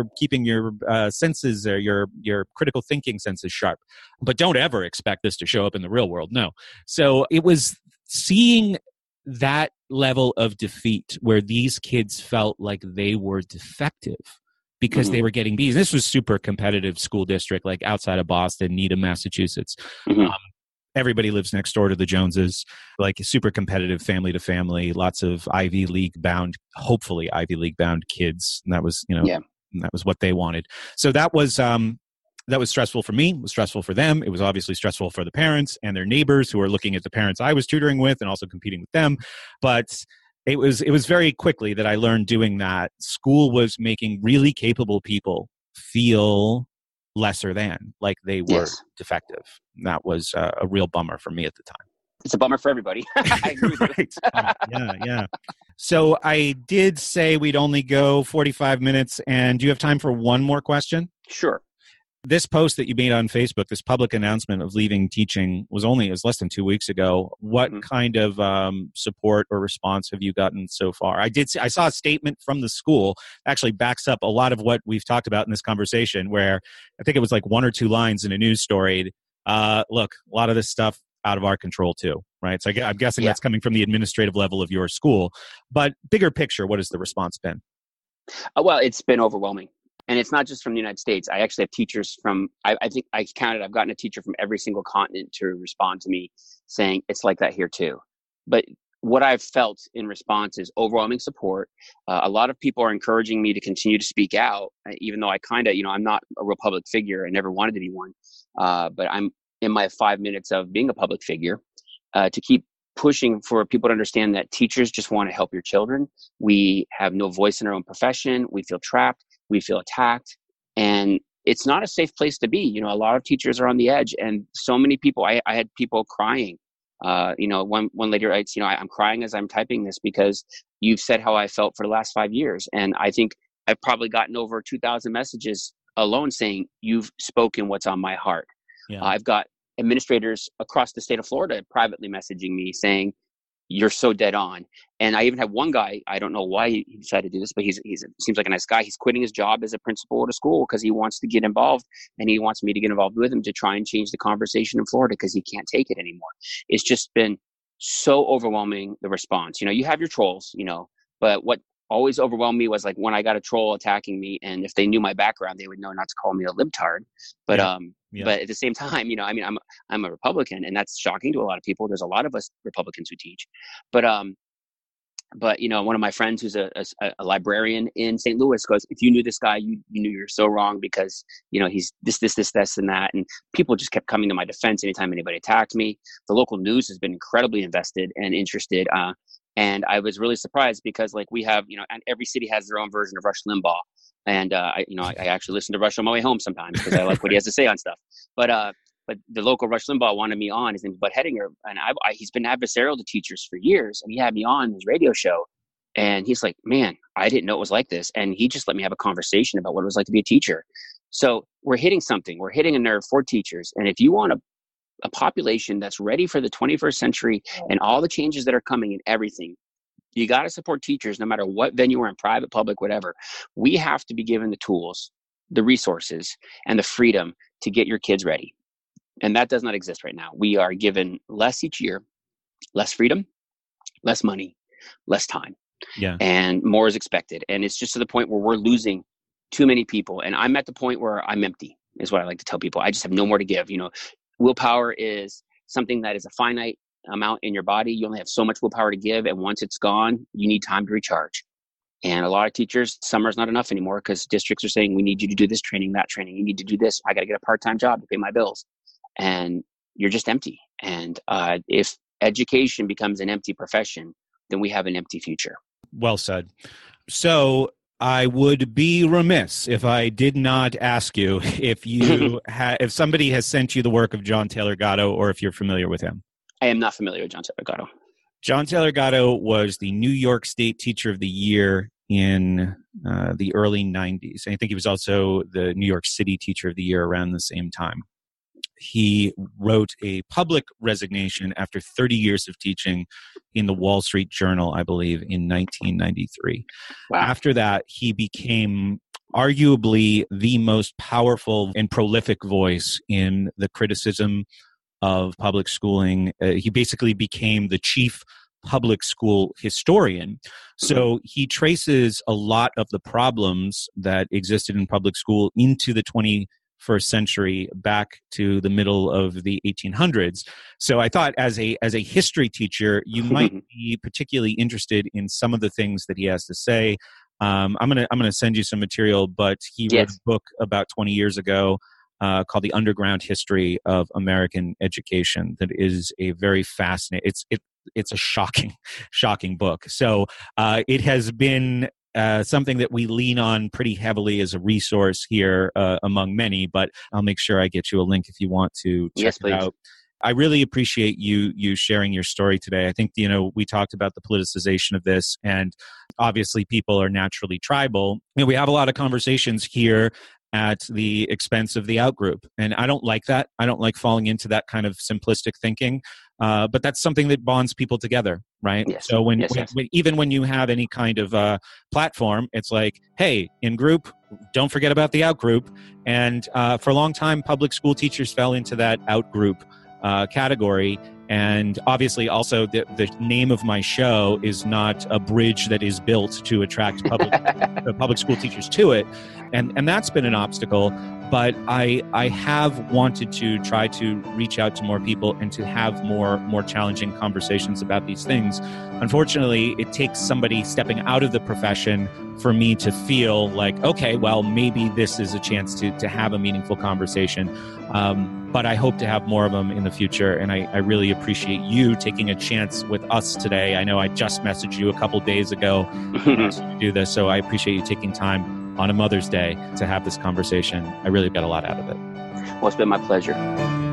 senses, or your critical thinking senses sharp. But don't ever expect this to show up in the real world. No. So it was seeing that level of defeat where these kids felt like they were defective because they were getting B's. This was super competitive school district, like outside of Boston, Needham, Massachusetts. Everybody lives next door to the Joneses, like super competitive, family to family, lots of hopefully Ivy League bound kids. And that was, that was what they wanted. So that was stressful for me. It was stressful for them. It was obviously stressful for the parents and their neighbors who were looking at the parents I was tutoring with and also competing with them. But it was very quickly that I learned doing that school was making really capable people feel lesser than, like they were defective. And that was a real bummer for me at the time. It's a bummer for everybody. I agree with you. Yeah. So I did say we'd only go 45 minutes. And do you have time for one more question? Sure. This post that you made on Facebook, this public announcement of leaving teaching, was less than 2 weeks ago. What kind of support or response have you gotten so far? I saw a statement from the school actually backs up a lot of what we've talked about in this conversation, where I think it was like 1 or 2 lines in a news story. Look, a lot of this stuff out of our control too, right? So I'm guessing that's coming from the administrative level of your school. But bigger picture, what has the response been? Well, it's been overwhelming. And it's not just from the United States. I actually have teachers from, I think I counted, I've gotten a teacher from every single continent to respond to me saying it's like that here too. But what I've felt in response is overwhelming support. A lot of people are encouraging me to continue to speak out, even though I kind of, I'm not a real public figure. I never wanted to be one. But I'm in my 5 minutes of being a public figure to keep pushing for people to understand that teachers just want to help your children. We have no voice in our own profession. We feel trapped. We feel attacked, and it's not a safe place to be. A lot of teachers are on the edge, and so many people, I had people crying. One lady writes, I'm crying as I'm typing this because you've said how I felt for the last 5 years. And I think I've probably gotten over 2,000 messages alone saying you've spoken what's on my heart. Yeah. I've got administrators across the state of Florida privately messaging me saying, you're so dead on. And I even had one guy, I don't know why he decided to do this, but he's seems like a nice guy. He's quitting his job as a principal at a school because he wants to get involved, and he wants me to get involved with him to try and change the conversation in Florida because he can't take it anymore. It's just been so overwhelming, the response. You have your trolls, but what always overwhelmed me was like when I got a troll attacking me, and if they knew my background, they would know not to call me a libtard. But but at the same time, I'm a Republican, and that's shocking to a lot of people. There's a lot of us Republicans who teach, but one of my friends who's a librarian in St. Louis goes, if you knew this guy, you knew you're so wrong because he's this and that, and people just kept coming to my defense anytime anybody attacked me. The local news has been incredibly invested and interested. And I was really surprised because we have, and every city has their own version of Rush Limbaugh. And, I actually listen to Rush on my way home sometimes because I like what he has to say on stuff. But the local Rush Limbaugh wanted me on. His name's Bud Hedinger. And he's been adversarial to teachers for years. And he had me on his radio show. And he's like, man, I didn't know it was like this. And he just let me have a conversation about what it was like to be a teacher. So we're hitting something. We're hitting a nerve for teachers. And if you want a population that's ready for the 21st century and all the changes that are coming in everything, you got to support teachers no matter what venue we're in, private, public, whatever. We have to be given the tools, the resources, and the freedom to get your kids ready. And that does not exist right now. We are given less each year, less freedom, less money, less time. Yeah. And more is expected. And it's just to the point where we're losing too many people. And I'm at the point where I'm empty, is what I like to tell people. I just have no more to give. Willpower is something that is a finite amount in your body. You only have so much willpower to give. And once it's gone, you need time to recharge. And a lot of teachers, summer's not enough anymore because districts are saying, we need you to do this training, that training. You need to do this. I got to get a part-time job to pay my bills. And you're just empty. And if education becomes an empty profession, then we have an empty future. Well said. So I would be remiss if I did not ask you if you if somebody has sent you the work of John Taylor Gatto, or if you're familiar with him. I am not familiar with John Taylor Gatto. John Taylor Gatto was the New York State Teacher of the Year in the early 90s. And I think he was also the New York City Teacher of the Year around the same time. He wrote a public resignation after 30 years of teaching in the Wall Street Journal, I believe, in 1993. Wow. After that, he became arguably the most powerful and prolific voice in the criticism of public schooling. He basically became the chief public school historian. So he traces a lot of the problems that existed in public school into the 21st century, back to the middle of the 1800s. So I thought as a history teacher, you might be particularly interested in some of the things that he has to say. I'm gonna send you some material, but he wrote a book about 20 years ago called The Underground History of American Education that is a very fascinating, it's a shocking book. So it has been something that we lean on pretty heavily as a resource here among many, but I'll make sure I get you a link if you want to check it out. I really appreciate you sharing your story today. I think, we talked about the politicization of this, and obviously people are naturally tribal. We have a lot of conversations here at the expense of the outgroup. And I don't like that. I don't like falling into that kind of simplistic thinking. But that's something that bonds people together, right? Yes. So when even when you have any kind of platform, it's like, hey, in group, don't forget about the outgroup. And for a long time, public school teachers fell into that outgroup category. And obviously also the name of my show is not a bridge that is built to attract public school teachers to it. And that's been an obstacle. But I have wanted to try to reach out to more people and to have more challenging conversations about these things. Unfortunately, it takes somebody stepping out of the profession for me to feel like, okay, well, maybe this is a chance to have a meaningful conversation. But I hope to have more of them in the future. And I really appreciate you taking a chance with us today. I know I just messaged you a couple days ago to do this. So I appreciate you taking time on a Mother's Day to have this conversation. I really got a lot out of it. Well, it's been my pleasure.